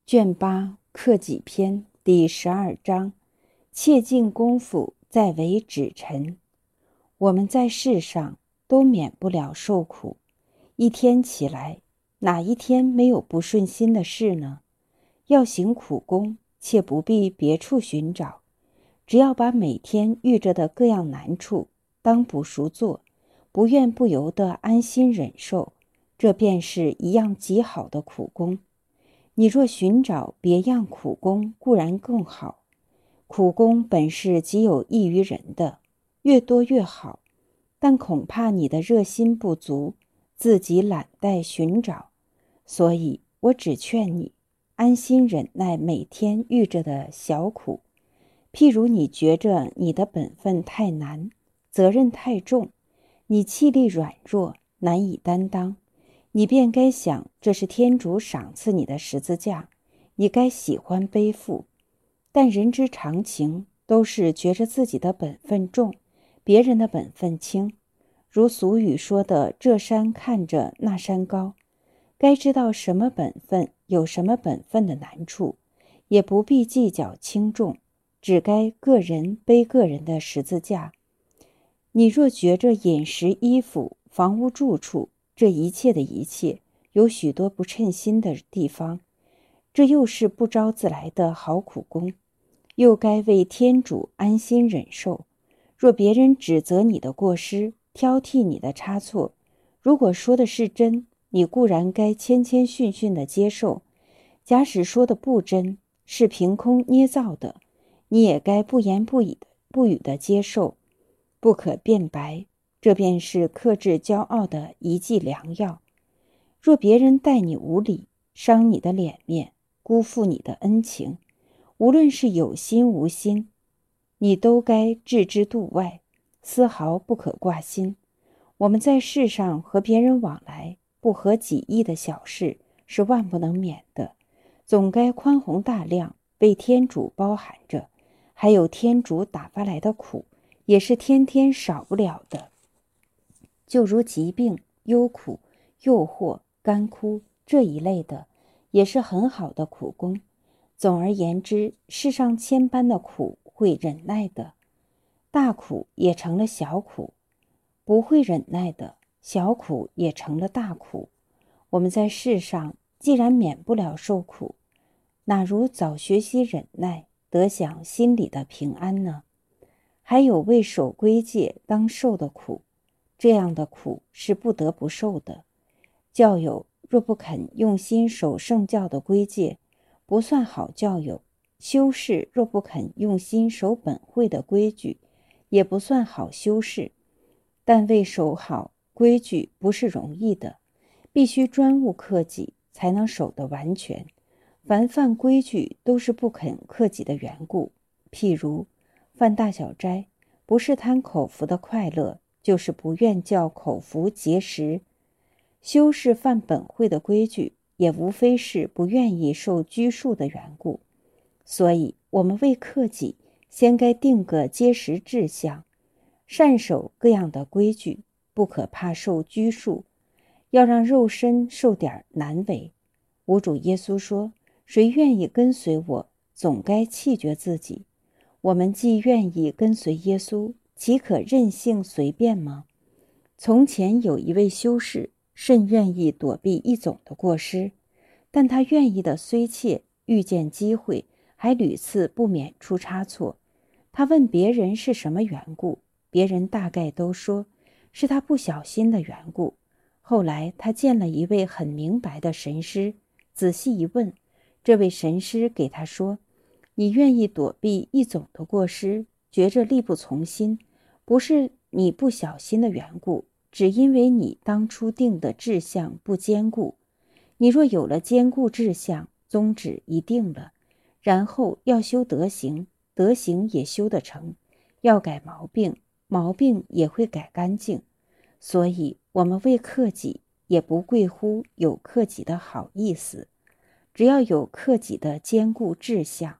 卷8克己篇第12章，切尽功夫在为止臣。我们在世上都免不了受苦，一天起来，哪一天没有不顺心的事呢？要行苦功，切不必别处寻找，只要把每天遇着的各样难处当补赎做，不愿不由地安心忍受，这便是一样极好的苦功。你若寻找别样苦功，固然更好。苦功本是极有益于人的，越多越好，但恐怕你的热心不足，自己懒怠寻找。所以我只劝你安心忍耐每天遇着的小苦。譬如你觉着你的本分太难，责任太重，你气力软弱，难以担当，你便该想，这是天主赏赐你的十字架，你该喜欢背负。但人之常情都是觉着自己的本分重，别人的本分轻。如俗语说的，这山看着那山高，该知道什么本分有什么本分的难处，也不必计较轻重，只该个人背个人的十字架。你若觉着饮食衣服房屋住处这一切的一切有许多不称心的地方，这又是不招自来的好苦功，又该为天主安心忍受。若别人指责你的过失，挑剔你的差错，如果说的是真，你固然该谦谦逊逊地接受；假使说的不真，是凭空捏造的，你也该不言不语地接受，不可辩白。这便是克制骄傲的一剂良药。若别人待你无礼，伤你的脸面，辜负你的恩情，无论是有心无心，你都该置之度外，丝毫不可挂心。我们在世上和别人往来，不合己意的小事是万不能免的，总该宽宏大量，被天主包含着。还有天主打发来的苦，也是天天少不了的。就如疾病、忧苦、诱惑、干枯这一类的，也是很好的苦功。总而言之，世上千般的苦会忍耐的，大苦也成了小苦；不会忍耐的，小苦也成了大苦。我们在世上既然免不了受苦，哪如早学习忍耐，得享心里的平安呢？还有为守规戒当受的苦，这样的苦是不得不受的。教友若不肯用心守圣教的规戒，不算好教友；修士若不肯用心守本会的规矩，也不算好修士。但为守好规矩不是容易的，必须专务克己，才能守得完全。凡犯规矩都是不肯克己的缘故。譬如犯大小斋，不是贪口福的快乐，就是不愿叫口福结实。修士犯本会的规矩，也无非是不愿意受拘束的缘故。所以我们为克己，先该定个结实志向，善守各样的规矩，不可怕受拘束，要让肉身受点难为。吾主耶稣说，谁愿意跟随我，总该弃绝自己。我们既愿意跟随耶稣，岂可任性随便吗？从前有一位修士，甚愿意躲避一种的过失，但他愿意的虽切，遇见机会还屡次不免出差错。他问别人是什么缘故，别人大概都说是他不小心的缘故。后来他见了一位很明白的神师，仔细一问，这位神师给他说，你愿意躲避一种的过失，觉着力不从心，不是你不小心的缘故，只因为你当初定的志向不坚固。你若有了坚固志向，宗旨一定了，然后要修德行，德行也修得成；要改毛病，毛病也会改干净。所以我们为克己，也不贵乎有克己的好意思，只要有克己的坚固志向，